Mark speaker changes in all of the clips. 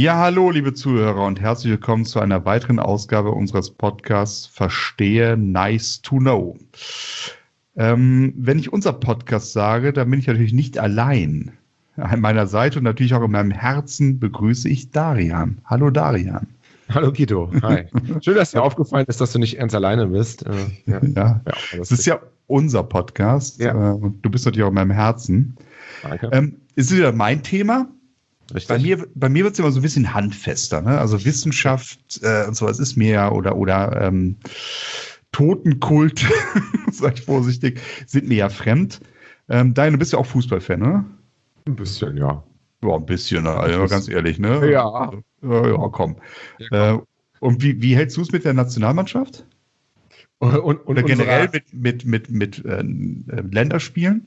Speaker 1: Ja, hallo, liebe Zuhörer und herzlich willkommen zu einer weiteren Ausgabe unseres Podcasts Verstehe Nice to Know. Wenn ich unser Podcast sage, dann bin ich natürlich nicht allein. An meiner Seite und natürlich auch in meinem Herzen begrüße ich Darian. Hallo Darian.
Speaker 2: Hallo Guido, hi. Schön, dass dir aufgefallen ist, dass du nicht ganz alleine bist.
Speaker 1: Ja. Es ist ja unser Podcast und du bist natürlich auch in meinem Herzen.
Speaker 2: Danke.
Speaker 1: Ist wieder mein Thema.
Speaker 2: Richtig.
Speaker 1: Bei mir wird es immer so ein bisschen handfester, ne? Also Wissenschaft und sowas ist mir ja oder Totenkult, sag ich vorsichtig, sind mir ja fremd. Du bist ja auch Fußballfan, ne?
Speaker 2: Ein bisschen, ja.
Speaker 1: Ja, ein bisschen, also ganz ehrlich, ne?
Speaker 2: Ja.
Speaker 1: Ja, komm.
Speaker 2: Ja, komm.
Speaker 1: Und wie hältst du es mit der Nationalmannschaft? Oder generell mit Länderspielen?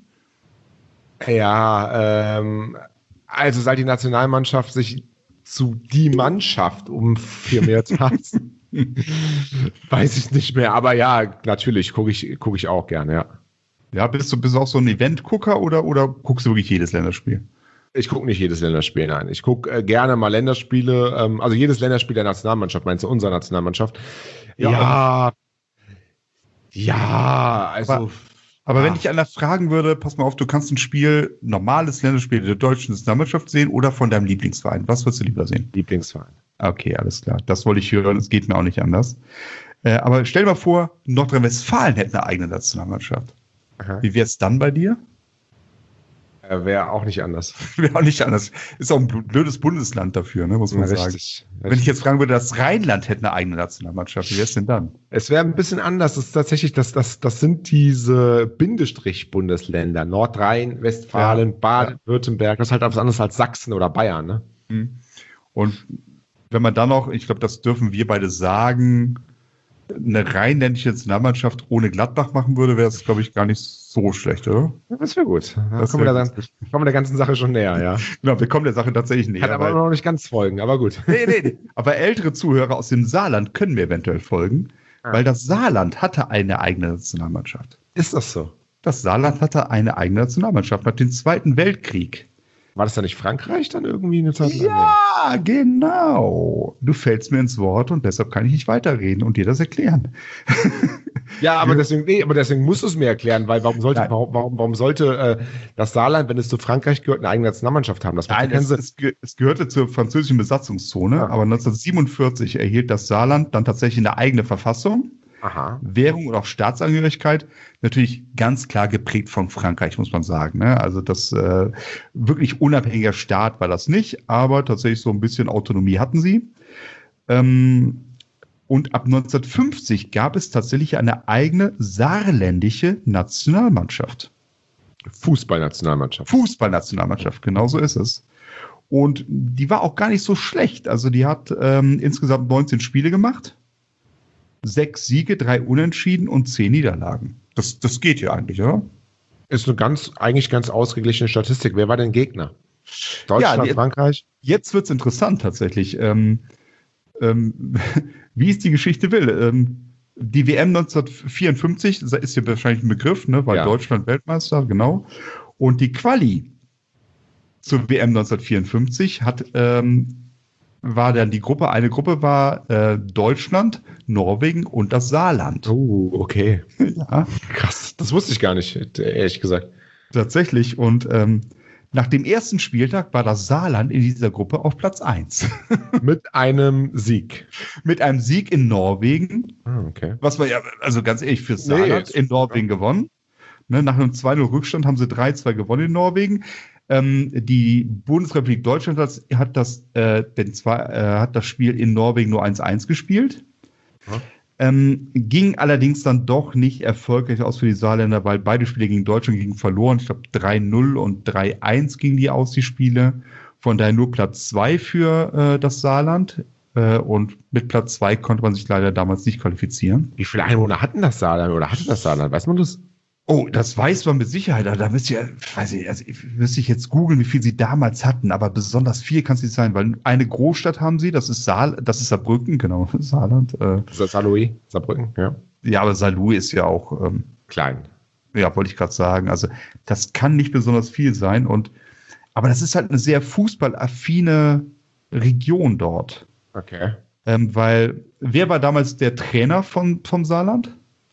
Speaker 2: Ja, also seit die Nationalmannschaft sich zu die Mannschaft umfirmiert hat, weiß ich nicht mehr. Aber ja, natürlich gucke ich auch gerne, ja.
Speaker 1: Ja, bist du auch so ein Event-Gucker oder guckst du wirklich jedes Länderspiel?
Speaker 2: Ich gucke nicht jedes Länderspiel, nein. Ich gucke gerne mal Länderspiele, also jedes Länderspiel der Nationalmannschaft, meinst du, unserer Nationalmannschaft? Ja, also...
Speaker 1: Aber wenn ich einer fragen würde, pass mal auf, du kannst ein Spiel, normales Länderspiel der deutschen Nationalmannschaft sehen oder von deinem Lieblingsverein. Was würdest du lieber sehen?
Speaker 2: Lieblingsverein.
Speaker 1: Okay, alles klar. Das wollte ich hören, es geht mir auch nicht anders. Aber stell dir mal vor, Nordrhein-Westfalen hätte eine eigene Nationalmannschaft.
Speaker 2: Aha.
Speaker 1: Wie wäre es dann bei dir?
Speaker 2: Wäre auch nicht anders.
Speaker 1: Wäre auch nicht anders. Ist auch ein blödes Bundesland dafür, ne, muss man sagen.
Speaker 2: Richtig.
Speaker 1: Wenn ich jetzt fragen würde, das Rheinland hätte eine eigene Nationalmannschaft, wie wäre es denn dann?
Speaker 2: Es wäre ein bisschen anders. Das ist tatsächlich, das sind diese Bindestrich-Bundesländer. Nordrhein-Westfalen, Baden-Württemberg. Das ist halt was anderes als Sachsen oder Bayern, ne?
Speaker 1: Und wenn man dann noch, ich glaube, das dürfen wir beide sagen, eine rheinländische Nationalmannschaft ohne Gladbach machen würde, wäre es, glaube ich, gar nicht so schlecht, oder?
Speaker 2: Ja, das wäre gut. Da kommen wir der ganzen Sache schon näher, ja.
Speaker 1: Genau, wir kommen der Sache tatsächlich näher.
Speaker 2: Kann aber noch nicht ganz folgen, aber gut.
Speaker 1: Nee. Aber ältere Zuhörer aus dem Saarland können mir eventuell folgen, weil das Saarland hatte eine eigene Nationalmannschaft.
Speaker 2: Ist das so?
Speaker 1: Das Saarland hatte eine eigene Nationalmannschaft nach dem Zweiten Weltkrieg.
Speaker 2: War das da nicht Frankreich dann irgendwie eine Zeit lang?
Speaker 1: Ja, genau. Du fällst mir ins Wort und deshalb kann ich nicht weiterreden und dir das erklären.
Speaker 2: Ja, aber deswegen musst du es mir erklären, weil warum sollte das Saarland, wenn es zu Frankreich gehört, eine eigene Nationalmannschaft haben? Das
Speaker 1: Nein, es gehörte zur französischen Besatzungszone, aber 1947 erhielt das Saarland dann tatsächlich eine eigene Verfassung.
Speaker 2: Aha.
Speaker 1: Währung und auch Staatsangehörigkeit, natürlich ganz klar geprägt von Frankreich, muss man sagen. Ne? Also das wirklich unabhängiger Staat war das nicht, aber tatsächlich so ein bisschen Autonomie hatten sie. Und ab 1950 gab es tatsächlich eine eigene saarländische Nationalmannschaft. Fußballnationalmannschaft, genau so ist es. Und die war auch gar nicht so schlecht. Also die hat insgesamt 19 Spiele gemacht. 6 Siege, 3 Unentschieden und 10 Niederlagen. Das geht ja eigentlich, oder?
Speaker 2: Ist eine eigentlich ganz ausgeglichene Statistik. Wer war denn Gegner? Deutschland, Frankreich?
Speaker 1: Jetzt wird's interessant tatsächlich. Wie es die Geschichte will. Die WM 1954 ist ja wahrscheinlich ein Begriff, ne? War Deutschland Weltmeister, genau. Und die Quali zur WM 1954 war dann die Gruppe. Eine Gruppe war Deutschland, Norwegen und das Saarland.
Speaker 2: Oh, okay.
Speaker 1: Ja.
Speaker 2: Krass, das wusste ich gar nicht, ehrlich gesagt.
Speaker 1: Tatsächlich. Und nach dem ersten Spieltag war das Saarland in dieser Gruppe auf Platz 1.
Speaker 2: Mit einem Sieg.
Speaker 1: Mit einem Sieg in Norwegen.
Speaker 2: Okay.
Speaker 1: Was war ja, also ganz ehrlich, fürs Saarland in Norwegen gewonnen. Ne, nach einem 2-0 Rückstand haben sie 3-2 gewonnen in Norwegen. Die Bundesrepublik Deutschland hat das Spiel in Norwegen nur 1-1 gespielt. Ging allerdings dann doch nicht erfolgreich aus für die Saarländer, weil beide Spiele gegen Deutschland gingen verloren. Ich glaube 3-0 und 3-1 gingen die aus, die Spiele. Von daher nur Platz 2 für das Saarland. Und mit Platz 2 konnte man sich leider damals nicht qualifizieren.
Speaker 2: Wie viele Einwohner hatte das Saarland? Weiß man das?
Speaker 1: Oh, das weiß man mit Sicherheit. Da müsste ich jetzt googeln, wie viel sie damals hatten, aber besonders viel kann es nicht sein, weil eine Großstadt haben sie, das ist Saarbrücken, genau, Saarland.
Speaker 2: Saarbrücken, ja.
Speaker 1: Ja, aber Saarlouis ist ja auch
Speaker 2: klein.
Speaker 1: Ja, wollte ich gerade sagen. Also das kann nicht besonders viel sein. Aber das ist halt eine sehr fußballaffine Region dort.
Speaker 2: Okay.
Speaker 1: Weil, wer war damals der Trainer vom Saarland?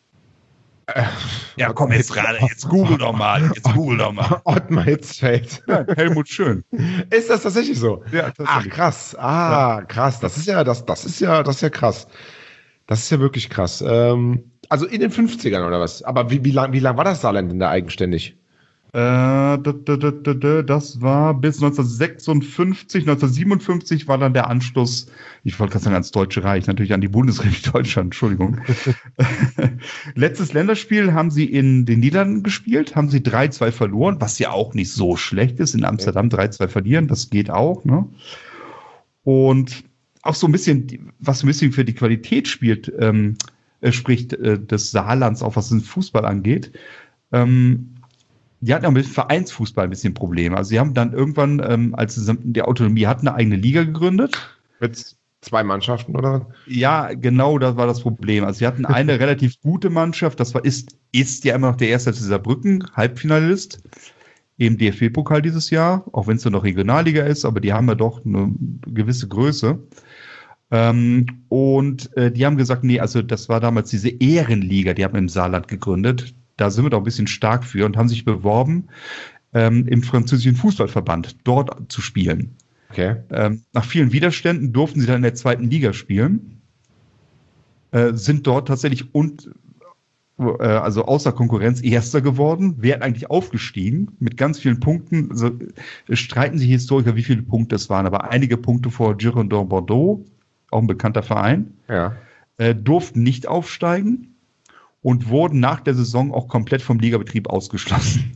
Speaker 2: Ja, komm, jetzt google doch mal. Ottmar Hitzfeld.
Speaker 1: Ja, Helmut Schön.
Speaker 2: Ist das tatsächlich so?
Speaker 1: Ja, tatsächlich.
Speaker 2: Ach, krass. Krass. Das ist ja krass. Das ist ja wirklich krass. Also in den 50ern oder was? Aber wie lang war das Saarland denn da eigenständig?
Speaker 1: Das war bis 1956, 1957 war dann der Anschluss, ich wollte gerade sagen ans Deutsche Reich, natürlich an die Bundesrepublik Deutschland, Entschuldigung. Letztes Länderspiel haben sie in den Niederlanden gespielt, haben sie 3-2 verloren, was ja auch nicht so schlecht ist, in Amsterdam 3-2 verlieren, das geht auch, ne? Und auch so ein bisschen, was ein bisschen für die Qualität spricht des Saarlands, auch was den Fußball angeht. Die hatten auch mit Vereinsfußball ein bisschen Probleme. Also sie haben dann irgendwann, als sie die Autonomie hatten, eine eigene Liga gegründet.
Speaker 2: Mit 2 Mannschaften, oder?
Speaker 1: Ja, genau, das war das Problem. Also sie hatten eine relativ gute Mannschaft, ist ja immer noch der erste FC Saarbrücken, Halbfinalist im DFB-Pokal dieses Jahr, auch wenn es nur noch Regionalliga ist, aber die haben ja doch eine gewisse Größe. Und die haben gesagt, nee, also das war damals diese Ehrenliga, die haben im Saarland gegründet. Da sind wir doch ein bisschen stark für und haben sich beworben, im französischen Fußballverband dort zu spielen.
Speaker 2: Okay.
Speaker 1: Nach vielen Widerständen durften sie dann in der 2. Liga spielen, sind dort tatsächlich also außer Konkurrenz Erster geworden, wären eigentlich aufgestiegen mit ganz vielen Punkten. Also, streiten sich Historiker, wie viele Punkte es waren, aber einige Punkte vor Girondins Bordeaux, auch ein bekannter Verein, durften nicht aufsteigen. Und wurden nach der Saison auch komplett vom Ligabetrieb ausgeschlossen.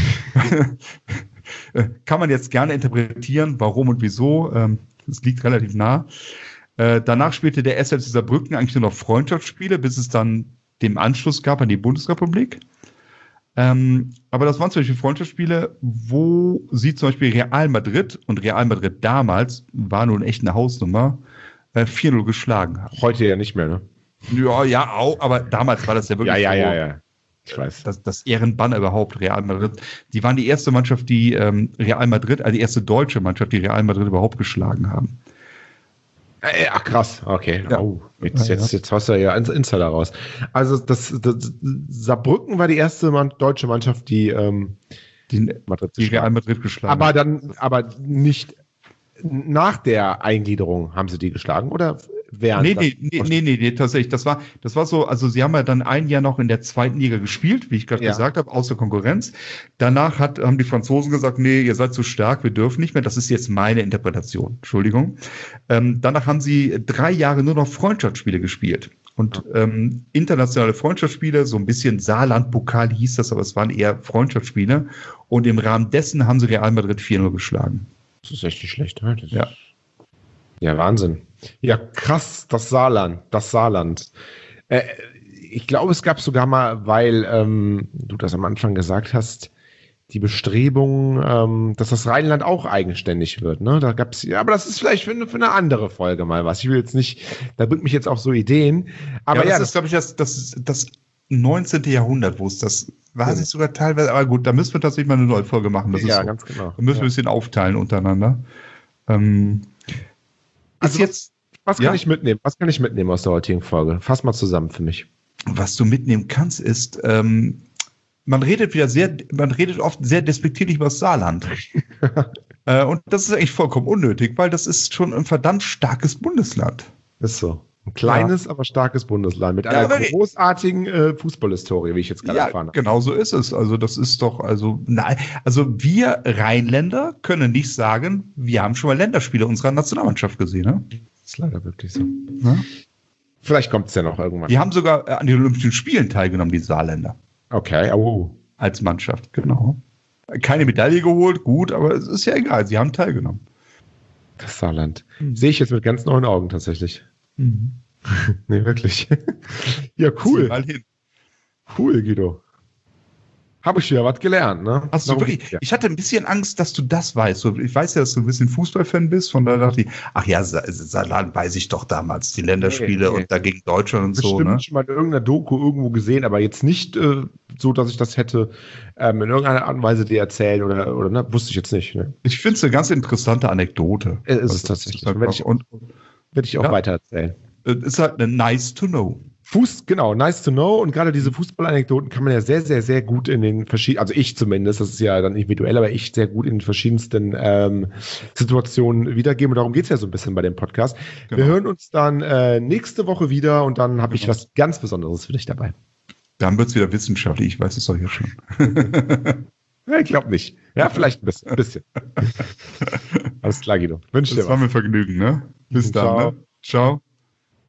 Speaker 1: Kann man jetzt gerne interpretieren, warum und wieso. Das liegt relativ nah. Danach spielte der SFC Saarbrücken eigentlich nur noch Freundschaftsspiele, bis es dann den Anschluss gab an die Bundesrepublik. Aber das waren zum Beispiel Freundschaftsspiele, wo sie zum Beispiel Real Madrid, und Real Madrid damals war nun echt eine Hausnummer, 4-0 geschlagen haben.
Speaker 2: Heute ja nicht mehr, ne?
Speaker 1: Ja, auch, aber damals war das ja wirklich
Speaker 2: Ja. Ich weiß.
Speaker 1: Das Ehrenbanner überhaupt, Real Madrid. Die waren die erste Mannschaft, die Real Madrid, also die erste deutsche Mannschaft, die Real Madrid überhaupt geschlagen haben.
Speaker 2: Ach, krass, okay.
Speaker 1: Ja.
Speaker 2: Oh, jetzt hast du ja Insider raus. Also das Saarbrücken war die erste deutsche Mannschaft, die
Speaker 1: Real Madrid geschlagen
Speaker 2: hat. Aber nicht nach der Eingliederung haben sie die geschlagen, oder?
Speaker 1: Nee, tatsächlich. Das war so, also sie haben ja dann ein Jahr noch in der 2. Liga gespielt, wie ich gerade gesagt habe, außer Konkurrenz. Danach haben die Franzosen gesagt, nee, ihr seid zu stark, wir dürfen nicht mehr. Das ist jetzt meine Interpretation. Entschuldigung. Danach haben sie 3 Jahre nur noch Freundschaftsspiele gespielt. Und internationale Freundschaftsspiele, so ein bisschen Saarland-Pokal hieß das, aber es waren eher Freundschaftsspiele. Und im Rahmen dessen haben sie Real Madrid 4-0 geschlagen.
Speaker 2: Das ist echt nicht schlecht. Ne?
Speaker 1: Ja,
Speaker 2: Wahnsinn. Ja, krass, das Saarland. Ich glaube, es gab sogar mal, weil du das am Anfang gesagt hast, die Bestrebung, dass das Rheinland auch eigenständig wird. Ne? Da gab's, ja, aber das ist vielleicht für eine andere Folge mal was. Ich will jetzt nicht, da bringt mich jetzt auf so Ideen. Aber
Speaker 1: das ist, glaube ich, das 19. Jahrhundert, wo es das war, sich sogar teilweise, aber gut, da müssen wir tatsächlich mal eine neue Folge machen. Das ist so.
Speaker 2: Ganz genau.
Speaker 1: Da müssen wir ein bisschen aufteilen untereinander.
Speaker 2: Was kann ich mitnehmen? Was kann ich mitnehmen aus der heutigen Folge? Fass mal zusammen für mich.
Speaker 1: Was du mitnehmen kannst, ist, man redet oft sehr despektierlich über das Saarland. Und das ist eigentlich vollkommen unnötig, weil das ist schon ein verdammt starkes Bundesland.
Speaker 2: Ist so. Ein kleines, aber starkes Bundesland mit einer großartigen Fußballhistorie, wie ich jetzt gerade erfahren habe.
Speaker 1: Genau so ist es. Also das ist doch, wir Rheinländer können nicht sagen, wir haben schon mal Länderspiele unserer Nationalmannschaft gesehen. Ne?
Speaker 2: Das ist leider wirklich so. Ja? Vielleicht kommt es ja noch irgendwann.
Speaker 1: Die haben sogar an den Olympischen Spielen teilgenommen, die Saarländer.
Speaker 2: Okay,
Speaker 1: als Mannschaft, genau. Keine Medaille geholt, gut, aber es ist ja egal, sie haben teilgenommen.
Speaker 2: Das Saarland. Sehe ich jetzt mit ganz neuen Augen tatsächlich. Mhm. Nee, wirklich. Ja, cool.
Speaker 1: Mal hin.
Speaker 2: Cool, Guido. Habe ich wieder was gelernt, ne?
Speaker 1: Hast du wirklich? Ich hatte ein bisschen Angst, dass du das weißt. Ich weiß ja, dass du ein bisschen Fußballfan bist, von daher dachte ich, ach ja, Saarland weiß ich doch damals, die Länderspiele und da gegen Deutschland und so.
Speaker 2: Bestimmt schon mal in irgendeiner Doku irgendwo gesehen, aber jetzt nicht so, dass ich das hätte in irgendeiner Art und Weise dir erzählen oder ne? Wusste ich jetzt nicht. Ne?
Speaker 1: Ich finde es eine ganz interessante Anekdote.
Speaker 2: Ist es tatsächlich. Werde ich auch weiter erzählen.
Speaker 1: Ist halt eine nice to know.
Speaker 2: Genau, nice to know. Und gerade diese Fußballanekdoten kann man ja sehr, sehr, sehr gut in den verschiedenen, also ich zumindest, das ist ja dann individuell, aber ich sehr gut in den verschiedensten Situationen wiedergeben. Und darum geht es ja so ein bisschen bei dem Podcast. Genau. Wir hören uns dann nächste Woche wieder und dann habe ich was ganz Besonderes für dich dabei.
Speaker 1: Dann wird es wieder wissenschaftlich, ich weiß es doch jetzt schon.
Speaker 2: Ja, ich glaube nicht. Ja, vielleicht ein bisschen. Alles klar, Guido. Wünsche dir was.
Speaker 1: Das war mir Vergnügen, ne? Bis dann. Ne? Ciao.